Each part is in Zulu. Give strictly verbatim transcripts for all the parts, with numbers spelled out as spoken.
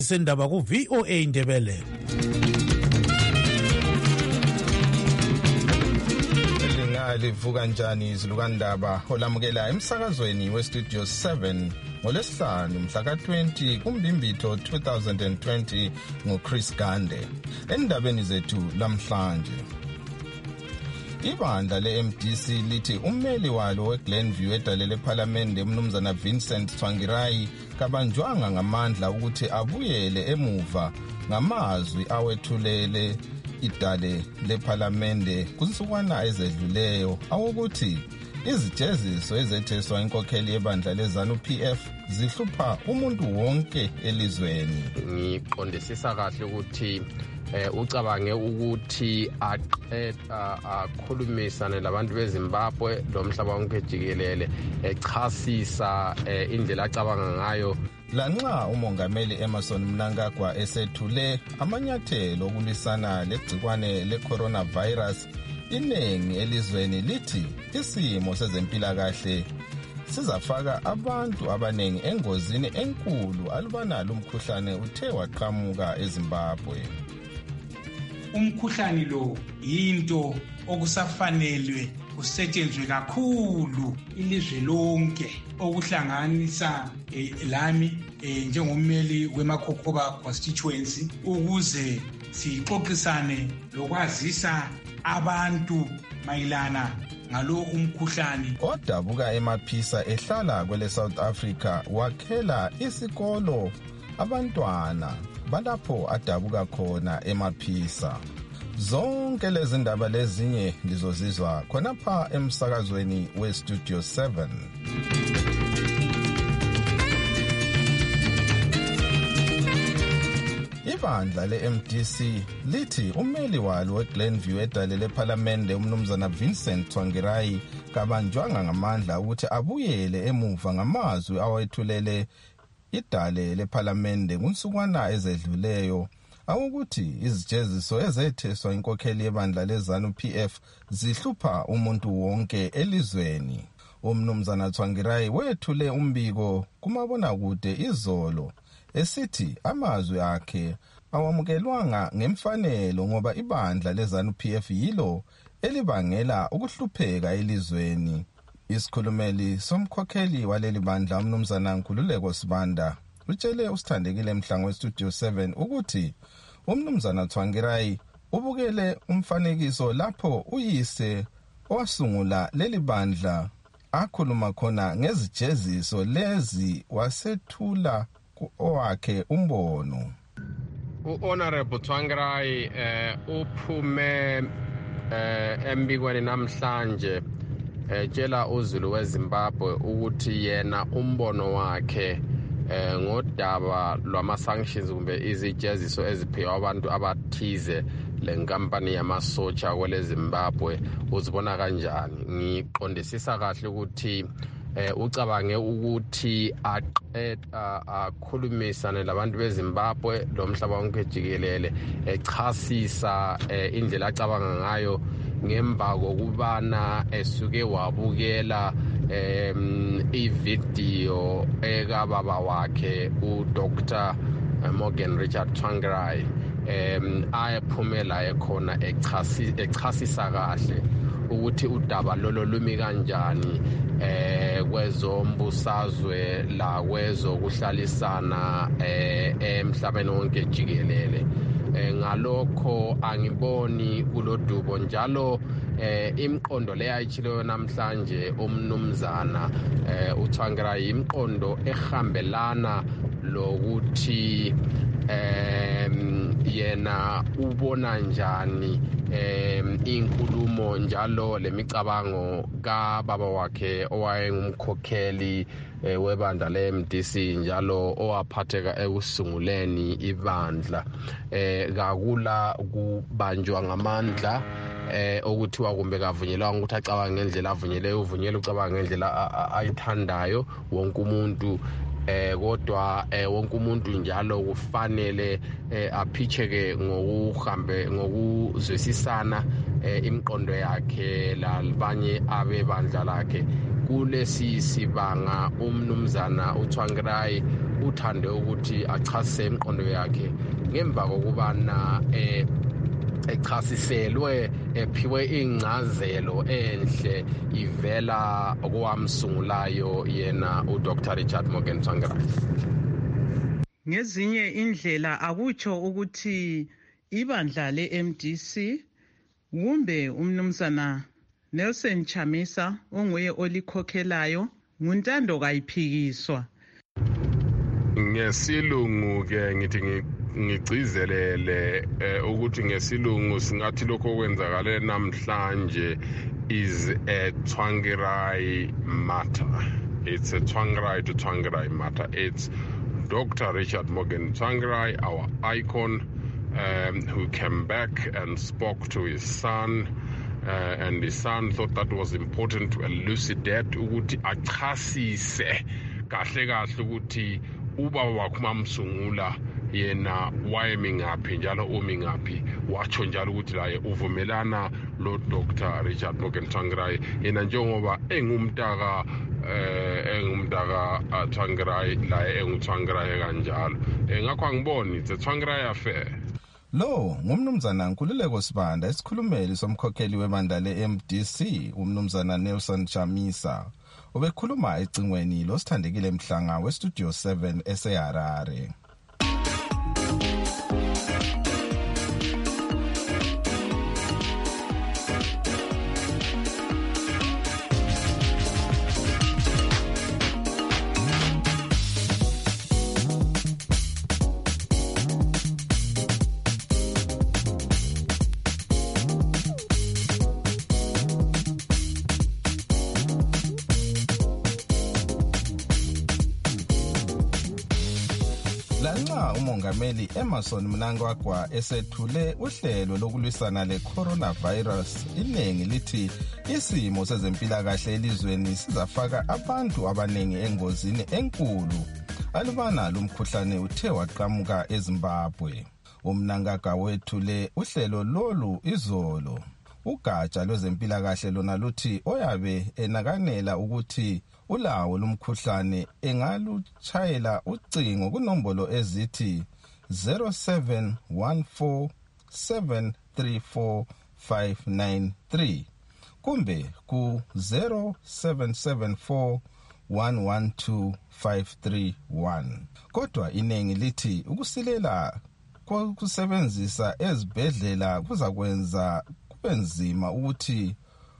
Sendaba ku V O A Ndebele. Livuka njani izilukandaba olamukela emsakazweni we Studio seven ngolesihlanu mhla ka twenty kuMbimbitho two thousand twenty ngoChris Gande. Endabeni zethu lamhlanje, ibandla le-M D C lithi ummeli walo weGlenview edalele ePhalamende umnumzana Vincent Tsvangirai kabanjwanga ngamandla ukuthi abuyele emuva ngamazwi awethulele idale lePhalamende kunsukwana ezedluleyo awokuthi izijeziso ezetheswa inkokheli yebandla leZANU P F zihlupha umuntu wonke elizweni. Ngiqondisisa kahle ukuthi eh ucabange ukuthi aqeda akhulumisane labantu beZimbabwe lomhlaba wonke jikelele echasisa indlela acabanga ngayo. Lanxa umongameli Emmerson Mnangagwa esethule amanyathelo okulwisana legcikwane le-coronavirus, inengi elizweni lithi isimo sezempilakahle sizafaka abantu abanengi engozini enkulu alubanalo umkhuhlane uthe waqhamuka eZimbabwe. Umkhuhlane lo yinto okusafanelwe kusetshenzwe kakhulu ilizwe lonke, okuhlanganisa eh, lami eh, njengommeli weMakokoba constituency, ukuze sixoxisane lokwazisa abantu mayilana ngalo umkhuhlane. Odabuka eMaphisa ehlala kwele South Africa wakhela isikolo abantwana balapho adabuka khona eMaphisa. Zonke lezi ndaba lezinye ngizozizwa khonapha emsakazweni we Studio seven. Ibandla le-M D C lithi ummeli walo weGlenview edalele ePhalamende umnumzana Vincent Tsvangirai kabanjwanga ngamandla ukuthi abuyele emuva ngamazwi awethulele idale lePhalamende kunsukwana ezedluleyo awukuthi izijeziso ezetheswa inkokheli yebandla leZANU P F zihlupha umuntu wonke elizweni. Umnumzana Tsvangirai wethule umbiko kumabonakude izolo esithi amazwi akhe awamukelwanga ngemfanelo ngoba ibandla leZANU P F yilo elibangela ukuhlupheka elizweni. Isikhulumeli somkhokheli waleli bandla umnumzana Nkululeko Sibanda utshele usithandekile Mhlango weStudio seven ukuthi umnumzana Tsvangirai ubukele umfanekiso lapho uyise owasungula leli bandla akhuluma khona ngezijeziso lezi wasethula owakhe umbono. U-Honorable Tsvangirai eh, uphume eh, embikweni namhlanje etshela uZulu weZimbabwe ukuthi yena umbono wakhe eh ngodaba lwama-sanctions kumbe izijeziso eziphiwa abantu abathize lenkampani yamasotsha kwele Zimbabwe uzibona kanjani. Ngiqondisisa kahle ukuthi eh ucabange ukuthi aqeda akhulumisane labantu beZimbabwe lomhlaba wonke jikelele echasisa indlela acabanga ngayo ngemva kokubana esuke wabukela um ivideo ekababa wakhe uDoctor Morgan Richard Tsvangirai um ayephumela ekhona echasisa kahle ukuthi udaba lolo lumi kanjani eh kwezombusazwe la kwezokuhlalisana eh emhlabeni wonke jikelele. Ngalokho angiboni kulodubo njalo eh imqondo leyayitshilo namhlanje umnumzana eh uTsvangirai imqondo ehambelana lokuthi em yena ubona njani em inkulumo njalo lemicabango ka baba wakhe owayengumkhokheli webandla le-M D C njalo owaphatheka ekusunguleni ibandla eh kakula kubanjwa ngamandla eh okuthiwa kumbe kavunyelwa ukuthi acabanga ngendlela avunyele uvunyela ucabanga ngendlela ayithandayo wonke umuntu eh kodwa wonke umuntu njalo kufanele aphicheke ngokuhambe ngokuzwisisana imqondo yakhe labanye abebandla lakhe kulesi sibanga umnumzana uThwangirai uthande ukuthi achasise imiqondo yakhe ngemva kokubana eh echasiselwe ephiwe ingcazelo enhle ivela kwamsungulayo yena uDr Richard Morgan Tsvangirai. Ngezinye indlela akutsho ukuthi ibandla le-M D C kumbe umnumzana Nelson Chamisa onguye olikhokhelayo nguntando kayiphikiswa. Ngesilungu ke ngithi ngigcizelele ukuthi ngesilungu singathi lokho kwenzakale namhlanje is a Tsvangirai matter. It's a Tsvangirai to Tsvangirai matter. It's Doctor Richard Morgan Tsvangirai, our icon, um, who came back and spoke to his son, uh, and his son thought that was important to elucidate ukuthi achasise kahle kahle ukuthi uba wakhuma msungula yena wayemi ngaphi njalo umi ngaphi, watsho njalo ukuthi la uvumelana lo Doctor Richard Morgan Tsvangirai yena njengoba engumntaka eh engumntaka Tsvangirai la enguTsvangirai kanjalo. Ngakho angiboni it's a Tsvangirai affair. Lo ngumnumzana Nkululeko Sibanda isikhulumeli somkhokheli webandla le-M D C umnumzana Nelson Chamisa obekhuluma ecingweni losithandekile Mhlanga weStudio seven eseHarare. Lanxa umongameli Emmerson Mnangagwa esethule uhlelo lokulwisana le-coronavirus, iningi lithi isimo sezempilakahle elizweni sizafaka abantu abaningi engozini enkulu alubana lumkhuhlane uthe waqhamuka eZimbabwe. UMnangagwa wethule uhlelo lolu izolo. Ugatsha lwezempilakahle lona luthi oyabe enakanela ukuthi ulawo lumkhuhlane engaluchayela ucingo kunombolo ezithi zero seven one four seven three four five nine three kumbe ku zero seven seven four one one two five three one. Kodwa iningi lithi ukusilela kokusebenzisa ezibhedlela kuzakwenza kubenzima ukuthi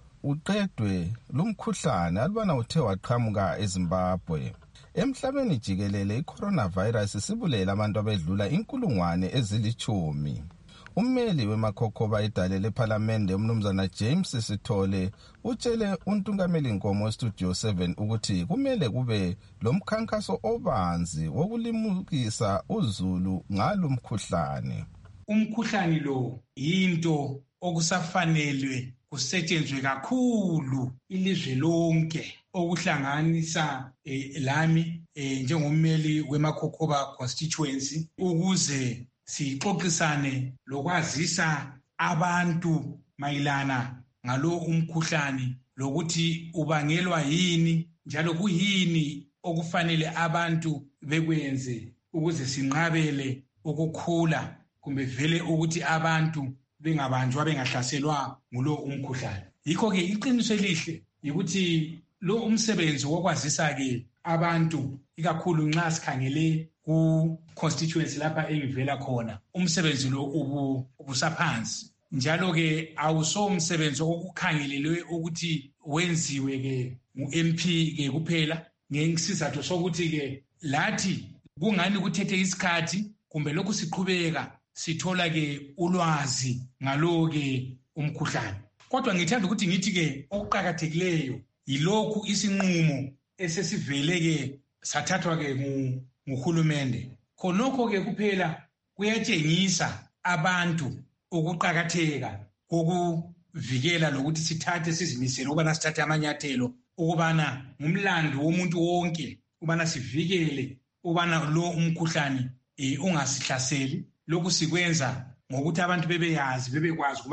uqedwe lumkhuhlane alubana uthe waqhamuka eZimbabwe. Emhlabeni jikelele i-coronavirus isibulela abantu abedlula inkulungwane ezilichumi. Ummeli wemakhokhoba idale lephalamende umnumzana James Sithole utshele uNtungameli Nkomo weStudio seven ukuthi kumele kube lomkhankaso obanzi wokulimukisa uzulu ngalomkhuhlane. Umkhuhlane lo yinto okusafanelwe kusetshenzwe kakhulu ilizwe lonke okuhlanganisa eh, lami eh, njengommeli weMakhokhoba constituency ukuze sixoxisane lokwazisa abantu mayilana ngalo umkhuhlane lokuthi ubangelwa yini njalo kuyini okufanele abantu bekwenze ukuze sinqabele ukukhula kumbe vele ukuthi abantu bengabanjwa bengahlaselwa ngulo umkhuhlane. Yikho ke iqiniso elihle ukuthi lo umsebenzi wokwazisa ke abantu ikakhulu nxa sikhangele ku constituency lapha engivela khona umsebenzi lo ubu ubusaphansi njalo ke awuso umsebenzi okukhangelelwe ukuthi wenziwe ke mu-M P ke kuphela ngesizathu sokuthi ke lathi kungani kuthethe isikhathi kumbe lokhu siqhubeka sithola ke ulwazi ngalo ke umkhuhlane. Kodwa ngithanda ukuthi ngithi ke okuqhakathekileyo yilokhu isinqumo esesivele ke sathathwa ke nguhulumende. Khonokho ke kuphela kuyatshengisa abantu ukuqhakatheka kokuvikela lokuthi sithathe sizimisele ukubana sithathe amanyathelo ukubana ngumlando womuntu wonke ukubana sivikele ukubana lo umkhuhlane ungasihlaseli. Lokhu sikwenza ngokuthi abantu bebeyazi bebekwazi ukubana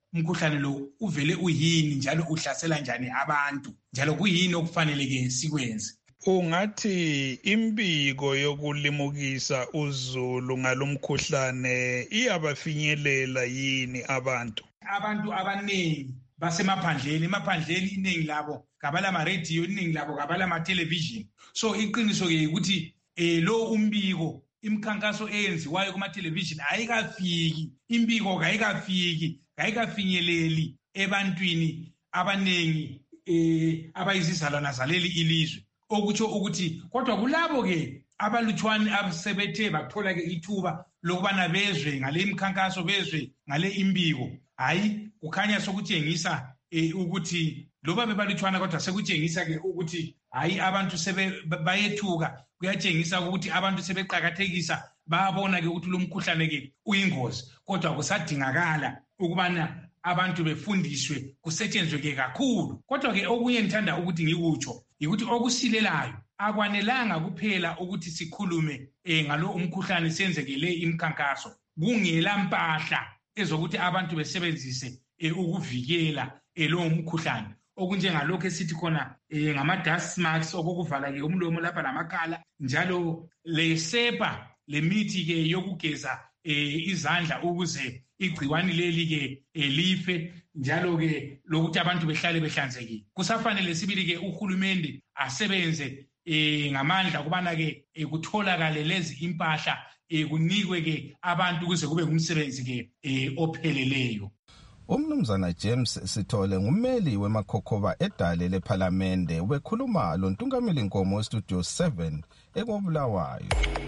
umkhuhlane lo uvele uyini njalo uhlasela njani abantu njalo kuyini okufaneleke sikwenze. Ungathi imbiko yokulimukisa uzulu ngalomkhuhlane iyabafinyelela yini abantu? Abantu abaningi basemaphandleni, emaphandleni iningi labo kabala ma radio, iningi labo kabala ma television. So iqiniso ke ukuthi eh lo umbiko imkhankaso eyenziwayo kuma television ayikafiki, imbiko kayikafiki, kayikafinyeleli ebantwini abaningi eh abayizizalwana zaleli ilizwe. Okutsho ukuthi kodwa kulabo ke abalutshwane abasebethe bathola ke ithuba lokubana bezwe ngale imkhankaso, bezwe ngale imbiko, hayi kukhanya sokutshengisa eh, ukuthi loba bebalutshwana kodwa sekutshengisa ke ukuthi hayi abantu sebe bayethuka, kuyatshengisa ukuthi abantu sebeqhakathekisa, bayabona ke ukuthi lo mkhuhlane ke uyingozi, kodwa kusadingakala ukubana abantu befundiswe, kusetshenzwe ke kakhulu. Kodwa ke okunye ngithanda ukuthi ngikutsho ukuthi okusilelayo akwanelanga kuphela ukuthi sikhulume eh, ngalo umkhuhlane senzekele imkhankaso, kungela mpahla ezokuthi abantu besebenzise eh, ukuvikela eh, lo mkhuhlane, okunjengalokho esithi khona eh, ngama dust masks okukuvala ke umlomo lapha lamakhala, njalo lesepa lemithi ke yokugeza eh, izandla ukuze igciwani leli ke elife, njalo ke lokuthi abantu behlale behlanzekile. Kusafanele sibili ke uhulumende asebenze eh ngamandla kubana ke kutholakale lezi impahla eh kunikwe ke abantu kuze kube ngumsebenzi ke eh opheleleyo. Umnumzana James Sithole ngumeli weMakhokhoba edale lePhalamende wekhuluma lo Ntungameli Nkomo Studio seven ekobulawayo.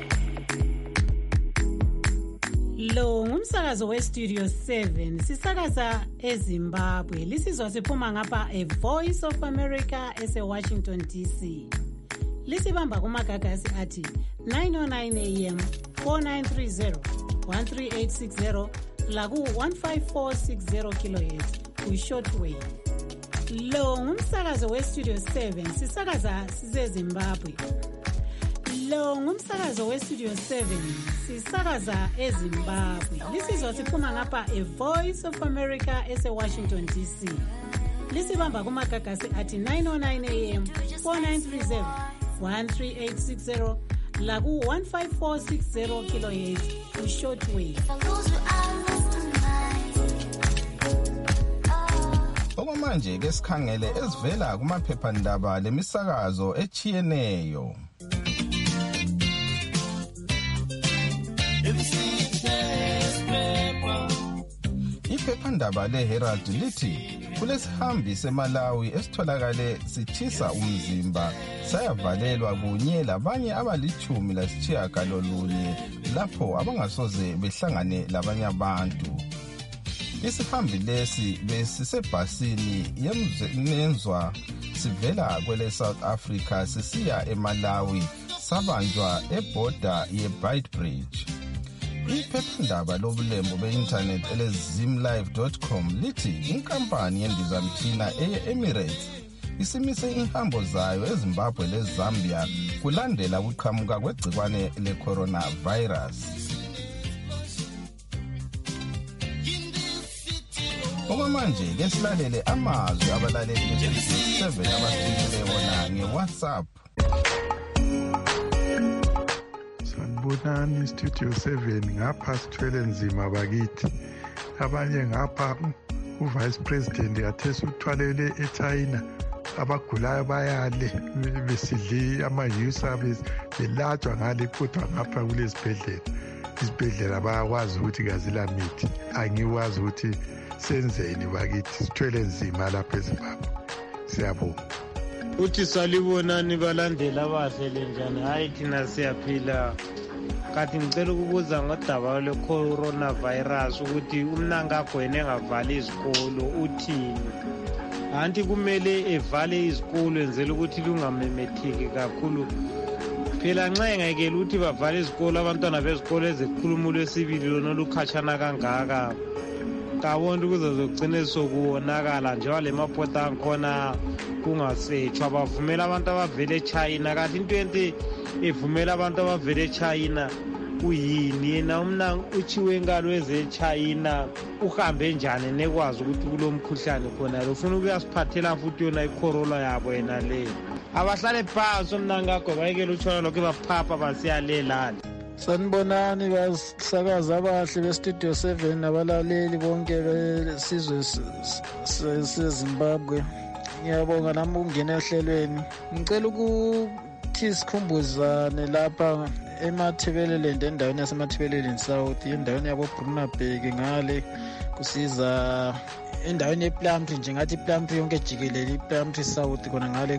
Lo ngumsakazo we Studio seven, sisakaza eZimbabwe. Lisizwa siphuma ngapha a Voice of America ese Washington D C. Lisibamba kumagagasi athi nine oh nine A M, four nine three zero, one three eight six zero laku one five four six zero kilohertz ku shortwave. Lo ngumsakazo we Studio seven, sisakaza size Zimbabwe. Lo ngumsakazo we Studio seven, sisakaza eZimbabwe. Lisizwa siphuma ngapha a Voice of America ese Washington D C. Lisibamba kumagagasi athi nine oh nine A M, four nine three zero, one three eight six zero laku one five four six zero kilohertz ku shortwave. Okwamanje ke sikhangele ezivela kumaphephandaba lemisakazo echiyeneyo. Iphephandaba leHerald lithi kulesihambi seMalawi esitholakale sithisa umzimba sayavalelwa kunye labanye abalichumi lasitshiyagalolunye lapho abangasoze behlangane labanye abantu. Isihambi lesi besisebhasini yemzwa sivela kwele South Africa sisiya eMalawi, sabanjwa eborder yeBeitbridge. Iphephandaba lobulembo be-internet elezimlive dot com lithi inkampani yendizamtshina eye-Emirates isimise inhambo zayo eZimbabwe leZambia kulandela ukuqhamuka kwegcikwane le-coronavirus. Okwamanje ke silalele amazwi abalaleli be-seven abasiphile wona nge-WhatsApp. Sanibonani Studio seven, ngapha sithwele nzima bakithi. Abanye ngapha uVice President yathesa uthwalele eChina, abagulayo bayale besidli ama-user belatshwa ngale, kodwa ngapha kulesibhedlela isibhedlela bayakwazi ukuthi kazila mithi. Angiwazi ukuthi senzeni bakithi, sithwele nzima lapha eZimbabwe. Siyabonga. Uthi salibonani balandela abahle njani? Hayi thina siyaphila. Kathi ngicela ukubuza ngodaba lwe-coronavirus ukuthi umnankagwene engavali izikolo uthini? Anti kumele evale izikolo enzela ukuthi lungamemetheki kakhulu. Phela nxa engekela ukuthi bavale izikolo abantwana bezikolo ezekhulumo lwesibili lona lukhatshana kangaka, kabona ukuze zogcine sokuwonakala njengoba le mapota angikhona kungasetshwa. Bavumela abantu abavele eChina, kanti into ente evumela abantu abavele eChina uyini yena umnanga uchiwe ngalo ezeChina uhambe njani nekwazi ukuthi kulomkhuhlane khona lo ufuna ukuyasiphathela futhi yona icorona yabo yena le abahlale phansi umnanga akho bayekela utshona lokho baphapha basiyalelana. Sanibonani basakaza abahle bestudio seven nabalaleli bonke besizwe seZimbabwe. Ngiyabonga nami ukungena ehlelweni. Ngicela ukuthi sikhumbuzane lapha eMathebeleland endaweni yaseMathebeleland South endaweni yabo Brunabhek ngale kusiza endaweni yePlumtree nje ngathi iPlumtree yonke jikelele iPlumtree South khona ngale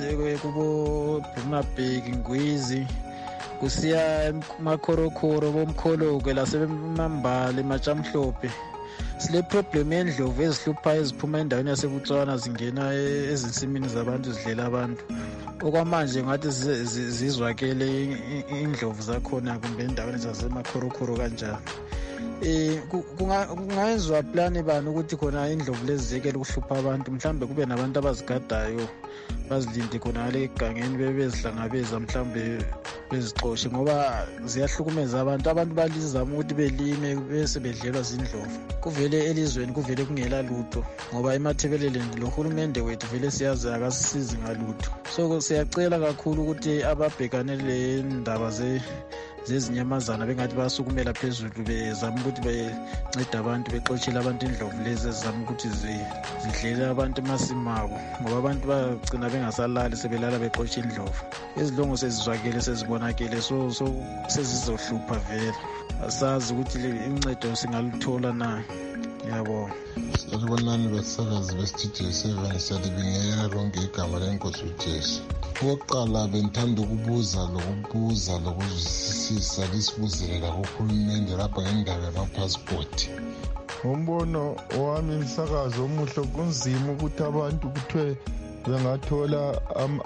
kubo Brunabhek Ngwizi kusiya emakhorokhoro bomkholoke lasebemambala ematshamhlophe. Sile problem yendlovu ezihlupha eziphuma endaweni yaseButswana zingena ezinsimini zabantu zidlela abantu. Okwamanje ngathi zizwakele indlovu zakhona kumbe endaweni zasemakhorokhoro kanjalo. Eh kungayenzwa plan bani ukuthi khona indlovu lezi zekele ukuhlupha abantu mhlambe kube nabantu abazigadayo bazilinde khona ngale egangeni bebezihlangabeza mhlambe bezixoshe ngoba ziyahlukumeza abantu abantu balizama ukuthi belime bese bedlelwa zindlovu. Kuvele elizweni kuvele kungela lutho ngoba eMathebeleland lo hulumende wethu vele siyazi akasisizi ngalutho. So siyacela kakhulu ukuthi ababhekane le ndaba ze zezinyamazana bengathi basukumela phezulu bezama ukuthi bencede abantu bexoshele abantu indlovu lezi ezizama ukuthi zidlele abantu emasimabo ngoba abantu bagcina bengasalali sebelala bexoshe indlovu. Izilongo sezizwakele sezibonakele so so sezizohlupha vele. Asazi ukuthi incedo singaluthola na. Ngiyabonga. Sanibonani basakazi bestudio seven siyalibingelela lonke igama lenkosi uJesu. Okokuqala bengithanda ukubuza lokubuza lokuzwisisa lisibuzele kuhulumende lapha ngendaba yamapassport. Umbono wami umsakazo omuhle kunzima ukuthi abantu kuthiwe bengathola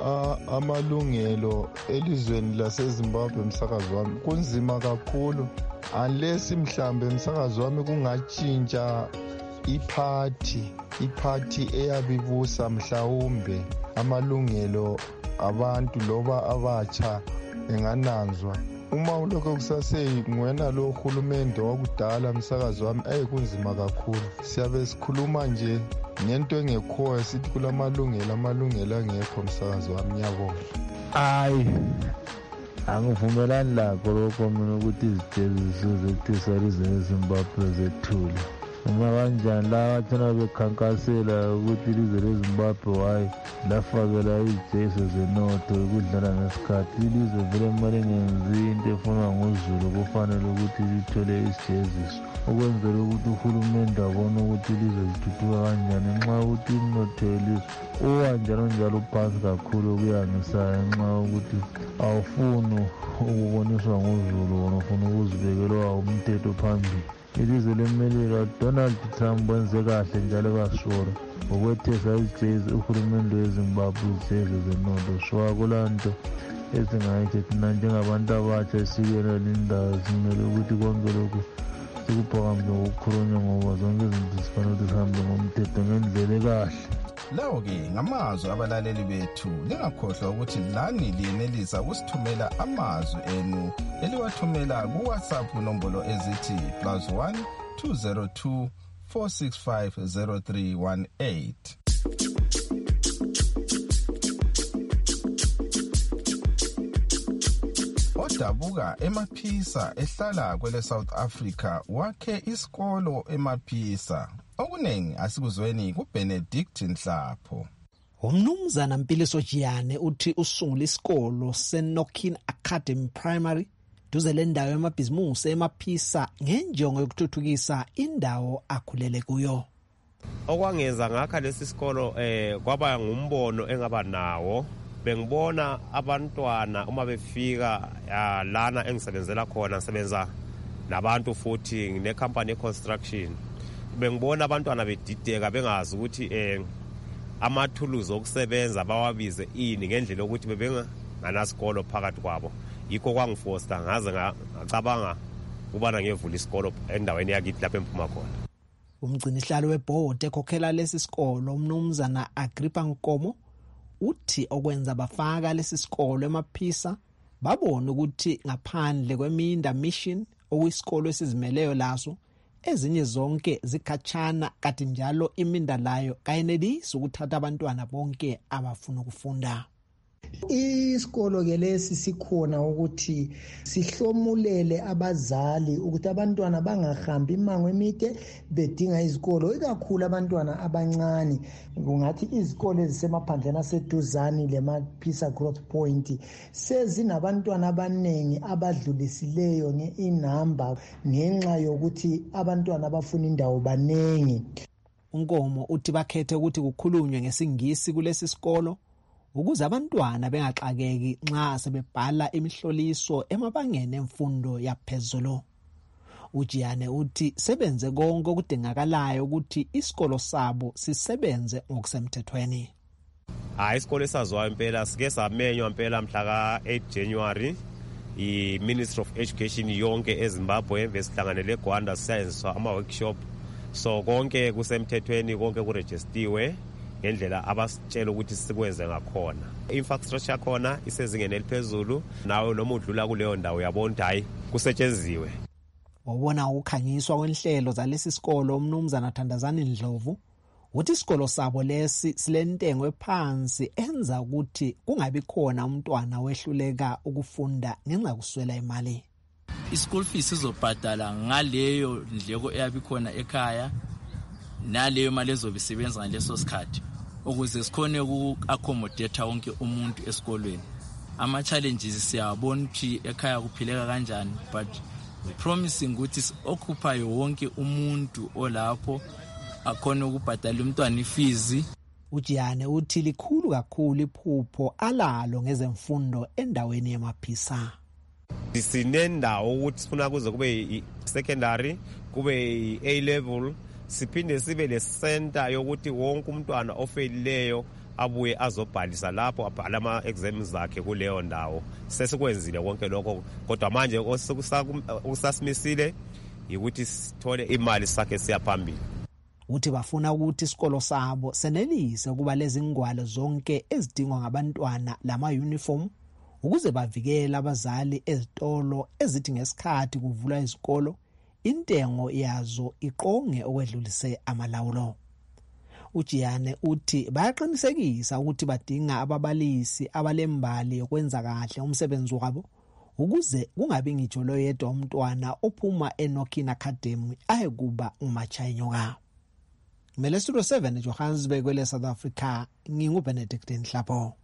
amalungelo elizweni laseZimbabwe. Umsakazo wami kunzima kakhulu unless mhlambe umsakazo wami kungatshintsha iphathi iphathi eyabibusa mhlawumbe amalungelo abantu loba abatsha engananzwa. Uma ulokho kusasengwena lo hulumende wakudala umsakazo wami ayikunzima kakhulu. Siyabe sikhuluma nje ngento engekhoyo sithi kulamalungelo amalungelo angekho umsakazo wami. Ngiyabonga. Hayi angivumelani lakho lokho mina ukuthi izijezisi zethisalize eZimbabwe zethule. Uma kanjani la bathina bekhankasela ukuthi ilizwe leZimbabwe hayi lafakela izijezisi zenotho ukudlala ngesikhathi. Ilizwe vele kumele ngenzi into efunwa nguzulu kufanele ukuthi lithole isijezisi ukwenzela ukuthi uhulumende abone ukuthi ilizwe lithuthuka kanjani nxa ukuthi umnotho welizwe uwanjalo njalo phansi kakhulu kuyangisayo nxa ukuthi awufuni ukuboniswa nguzulu wona ufuna ukuzibekela umthetho phambili. Ilizwe leMelika Donald Trump wenze kahle njalo kasura ngokwethesa izijezi uhulumende weZimbabwe izijezi zenotho. Shwa kulanto esingayithi thina njengabantu abatsha esikela lindawo simele ukuthi konke lokhu sikubhakambe ngokukhulunywa ngoba zonke izinto zifanele ukuthi zihambe ngomthetho ngendlela kahle. Lawo-ke ngamazwi abalaleli bethu lingakhohlwa ukuthi lani liyenelisa ukusithumela amazwi enu eliwathumela kuWhatsApp nombolo ezithi plus one two zero two four six five zero three one eight. Odabuka eMaphisa ehlala kwele South Africa wakhe isikolo eMaphisa. Okunengi asikuzweni kuBenedict Nhlapho. Umnumzana Mpiliso Jiyane uthi usungula isikolo seNokin Academy Primary duze lendawo yamabhizimusi eMaphisa ngenjongo yokuthuthukisa indawo akhulele kuyo. Okwangeza ngakha lesi sikolo eh kwaba ngumbono engaba nawo. Bengibona abantwana uma befika lana engisebenzela khona ngisebenza nabantu futhi ngine company construction. Bengibona abantwana bedideka bengazi ukuthi eh amathuluzi okusebenza bawabize ini ngendlela yokuthi bebenganasikolo phakathi kwabo. Yikho kwangifoster ngaze ngacabanga ubana ngiyevula isikolo endaweni yakithi lapha eMphuma khona. Umgcinihlalo weboard ekhokhela lesi sikolo umnumzana Agrippa Nkomo uthi okwenza bafaka lesi sikolo eMaphisa babona ukuthi ngaphandle kweMinda Mission okuyisikolo esizimeleyo laso ezinye zonke zikhatshana kanti njalo iMinda layo kayenelisi ukuthatha abantwana bonke abafuna ukufunda. Isikolo ke lesi sikhona ukuthi sihlomulele abazali ukuthi abantwana bangahambi imango emide bedinga izikolo, ikakhulu abantwana abancane. Kungathi izikolo ezisemaphandleni aseduzane leMaphisa Growth Point sezinabantwana abanengi abadlulisileyo nge-inamba ngenxa yokuthi abantwana abafuna indawo banengi. uNkomo uthi bakhethe ukuthi kukhulunywe ngesingisi kulesi sikolo ukuze abantwana bengaxakeki nxa sebebhala imihloliso emabangeni emfundo yaphezulu. uJiyane uthi sebenze konke okudingakalayo ukuthi isikolo sabo sisebenze ngokusemthethweni. Hayi isikolo esaziwayo impela sike samenywa impela mhla ka eight January i-Ministry of Education yonke eZimbabwe besihlanganele eGwanda siyenziswa ama-workshop. So konke kusemthethweni, konke kurejistiwe ngendlela abasitshela ukuthi sikwenze ngakhona. Infrastructure khona isezingeni eliphezulu, nawe noma udlula kuleyo ndawo uyabona hayi kusetshenziwe. Wabona ukukhangiswa kwenhlelo zalesi sikolo uMnumzana Thandazani Ndlovu uthi isikolo sabo lesi silentengo ephansi enza ukuthi kungabi khona umntwana wehluleka ukufunda ngenxa kuswela imali. Ischool fees izobhadala ngaleyo ndleko eyabikhona ekhaya naleyo mali ezobisebenza ngaleso sikhathi ukuze sikhone uku-accommodate wonke umuntu esikolweni. Ama challenges siyabona ukuthi ekhaya kuphileka kanjani, but promising ukuthi occupy wonke umuntu olapho akhona ukubhadala umntwana ifees. uJiyane uthi likhulu kakhulu iphupho alalo ngezemfundo endaweni yeMaphisa. Sinendawo ukuthi sifuna kuze kube i-secondary, kube i-A level, siphinde sibe le center yokuthi wonke umntwana ofelileyo abuye azobhalisa lapho abhala ama-exams zakhe kuleyo ndawo. Sesikwenzile konke lokho, kodwa manje osasimimisile ukuthi sithole imali sakhe siyaphambili. Uthi bafuna ukuthi isikolo sabo senelise ukuba lezi ngwalo zonke ezidingwa ngabantwana lama-uniform ukuze bavikele abazali ezitolo ezithi ngesikhathi kuvulwa izikolo intengo yazo iqonge okwedlulise amalawulo. uJiyane uthi bayaqinisekisa ukuthi badinga ababalisi abalembali yokwenza kahle umsebenzi wabo ukuze kungabi ngitsho lo yedwa umntwana ophuma eNokin Academy ayekuba uMachayinyoka. Mele Studio seven Johannesburg kwele South Africa, nginguBenedict Nhlapo.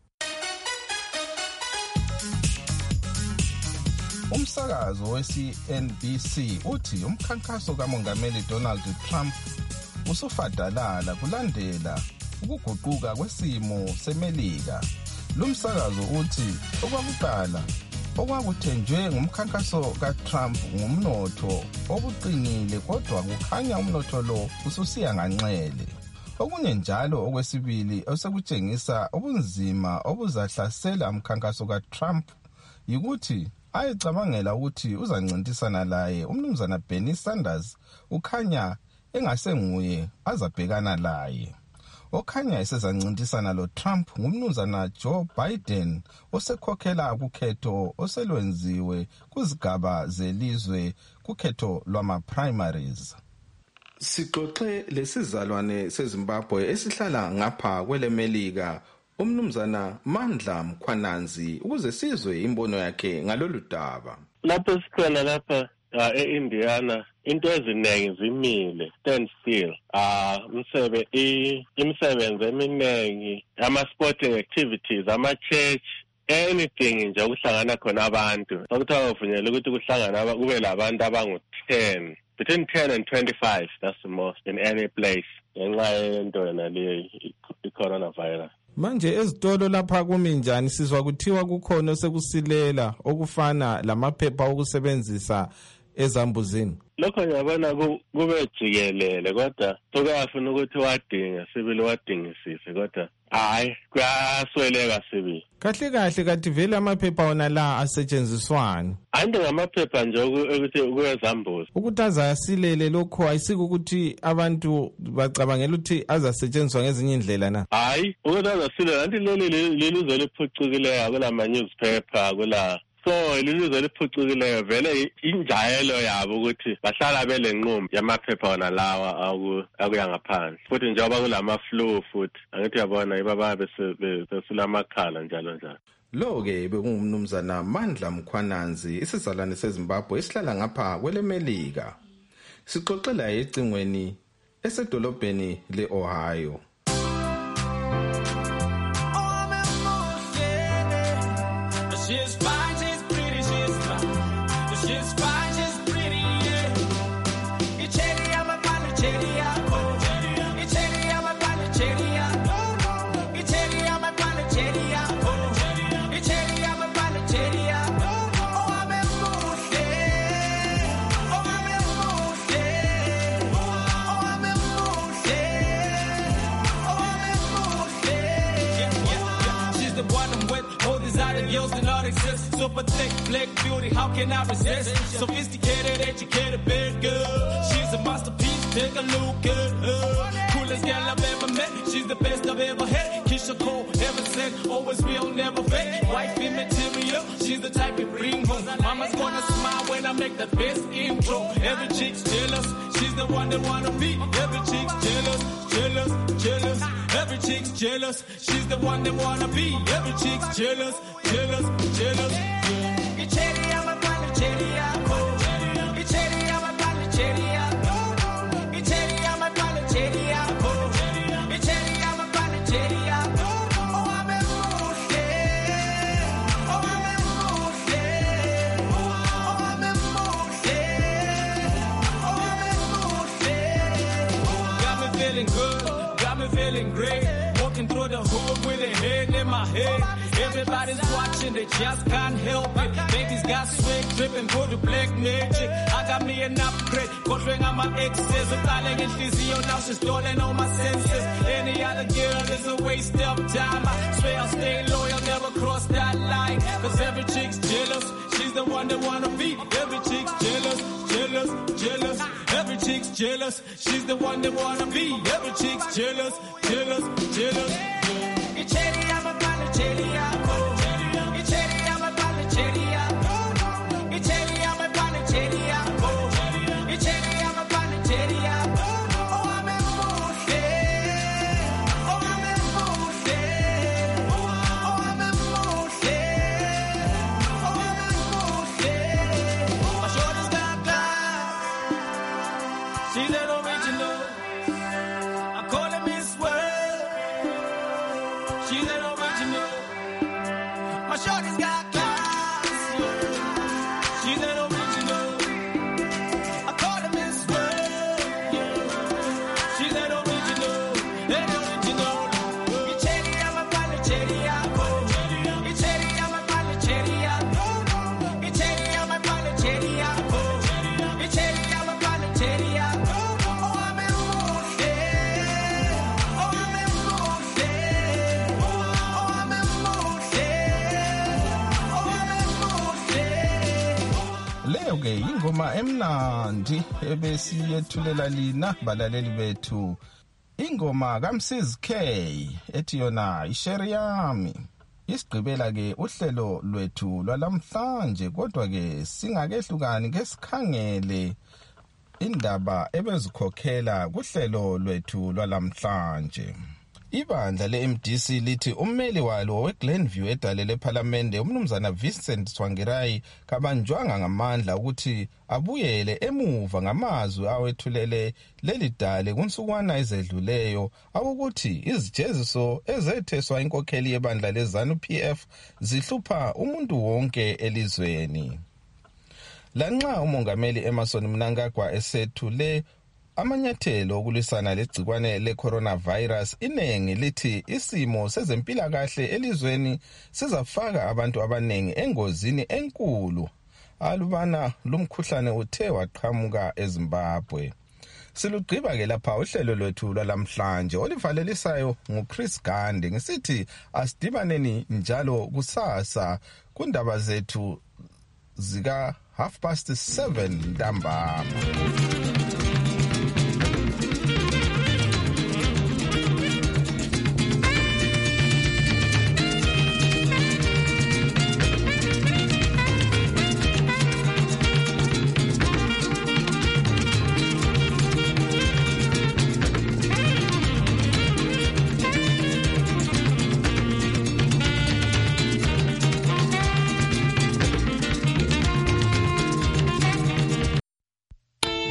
Umsakazo we-C N B C uthi umkhankaso kaMongameli Donald Trump usufadalala kulandela ukuguquka kwesimo seMelika. Lo msakazo uthi okwakuqala okwakuthenjwe ngumkhankaso kaTrump ngumnotho obuqinile, kodwa kukhanya umnotho lo ususiya nganxele. Okunye njalo okwesibili osekutshengisa ubunzima obuzahlasela umkhankaso kaTrump yikuthi ayecabangela ukuthi uzancintisana laye uMnumzana Bernie Sanders ukhanya engasenguye azabhekana laye. Okhanya esezancintisana lo Trump ngumnumzana Joe Biden osekhokhela ukhetho oselwenziwe kuzigaba zelizwe kukhetho lwama-primaries. Sixoxe lesizalwane seZimbabwe esihlala ngapha kweleMelika uMnumzana Mandla Mkhwananzi ukuze sizwe imbono yakhe ngalolu daba. Lapho sikhona lapha e-Indiana into eziningi zimile, stand still. Ah umsebe imisebenzi eminingi, ama-sporting activities, ama-church, anything nje ukuhlangana khona abantu. Sokuthiwa uvunyelwe ukuthi kuhlangana kube labantu abangu ten, between ten and twenty-five, that's the most in any place. Ngenxa yento yona le i-coronavirus. Manje ezitolo lapha kumi njani? Sizwa kuthiwa kukhona osekusilela okufana lamaphepha okusebenzisa ezambuzini. Lokho ngiyabona kube jikelele, kodwa sokuyafuna ukuthi wadinga sibili wadingisise, kodwa hayi kuyasweleka sibi. Kahle kahle kathi vele amaphepha wona la asetshenziswani. Ande ngamaphepha nje ukuthi ukuyezambuza. Ukuthi azasilele lokho ayisiko ukuthi abantu bacabangela ukuthi azasetshenziswa ngezinye indlela na. Hayi, ukuthi azasilele anti leli lelizwe liphucukileyo kula ma newspaper kula. So ilizwe liphucukileyo vele injayelo yabo ukuthi bahlala belenqumo yamaphepha wona lawa akuya ngaphandle. Futhi njengoba kulama flu futhi angithi yabona ibaba besulamakhala njalo njalo. Lo ke bekungumnumzana Mandla Mkhwananzi isizalwane seZimbabwe esihlala ngapha kwelemelika. Sixoxela ecingweni esedolobheni leOhio. She's fine, she's pretty, she's fine. She's fine, she's pretty, yeah. It's cherry, I'm a pali, cherry, oh. It's cherry, I'm a pali, cherry, oh. It's cherry, I'm a pali, cherry, oh. It's cherry, I'm a pali, cherry, oh. I'm a moose, oh, I'm a moose, oh, I'm a moose, oh, I'm a moose, yeah, yeah, yeah. She's the one I'm with, all these other girls do not exist. Super thick, black beauty, how can I resist? Sophisticated, educated, bad girl. She's a masterpiece, take a look at her. Coolest girl I've ever met, she's the best I've ever had. Keisha Cole, ever said, always real, never fake. Wifey material, she's the type you bring home. Mama's gonna smile when I make the best intro. Every chick's jealous, she's the one that wanna be. Every chick's jealous, jealous, jealous. Every chick's jealous, she's the one that wanna be. Every chick's jealous, jealous, jealous. It's cherry, I'm a pali, cherry, oh. It's cherry, I'm a pali, cherry, oh. It's cherry, I'm a pali, cherry, oh. It's cherry, I'm a pali, cherry, oh. Oh, I'm a moose, yeah. Oh, I'm a moose, yeah. Oh, I'm a moose, yeah. Oh, I'm a moose, yeah. Got me feeling good, got me feeling great. Walking through the hood with a head in my head. Everybody's watching, they just can't help it. Baby's got swag, dripping for the black magic. I got me an upgrade, controlling on my exes. I'm calling in physio, now she's stolen all my senses. Any other girl is a waste of time. I swear I'll stay loyal, never cross that line. Cause every chick's jealous, she's the one that wanna be. Every chick's jealous, jealous, jealous. Every chick's jealous, she's the one that wanna be. Every chick's jealous, jealous, jealous. It's cherry, I'm a pali, cherry, oh. It's cherry, I'm a pali, cherry, oh. It's cherry, I'm a pali, cherry, oh. It's cherry, I'm a pali, cherry, oh. Oh, I'm a moose, yeah. Oh, I'm a moose, yeah. Oh, I'm a moose, yeah. Oh, I'm a moose, yeah. My shorty's got glass. She's an original. I call her Miss World. She's an original. My shorty's got class. Yeah. She's an original. I call her Miss World. Yeah. She's an original. An original. It's cherry, I'm a pali, cherry, oh. It's cherry, I'm a pali, cherry, oh. It's cherry, I'm a pali, cherry, oh. It's cherry, I'm a pali, cherry, oh. Oh, I'm a moose, yeah. Oh, I'm a moose, yeah. Oh, I'm a moose, yeah. Oh, I'm a moose, yeah. Leyo ke ingoma emnandi ebesiyethulela lina balaleli bethu. Ingoma kaMsizi K ethi yona isheri yami. Isigqibela ke uhlelo lwethu lwalamhlanje kodwa ke singakehlukani ngesikhangele indaba ebezikhokhela kuhlelo lwethu lwalamhlanje. Ibandla le-M D C lithi ummeli walo weGlenview edalele ePhalamende umnumzana Vincent Tsvangirai kabanjwanga ngamandla ukuthi abuyele emuva ngamazwi awethulele leli dale kunsukwana ezedluleyo awukuthi izijeziso ezetheswa inkokheli yebandla leZANU P F zihlupha umuntu wonke elizweni. Lanxa umongameli Emmerson Mnangagwa esethule amanyathelo okulwisana legcikwane le-coronavirus, inengi lithi isimo sezempilakahle elizweni sizafaka abantu abanengi engozini enkulu alubana lumkhuhlane uthe waqhamuka eZimbabwe. Silugqiba ke lapha uhlelo lwethu lwalamhlanje olivalelisayo nguChris Gande ngisithi asidibaneni njalo kusasa kundaba zethu zika half past seven ntambama.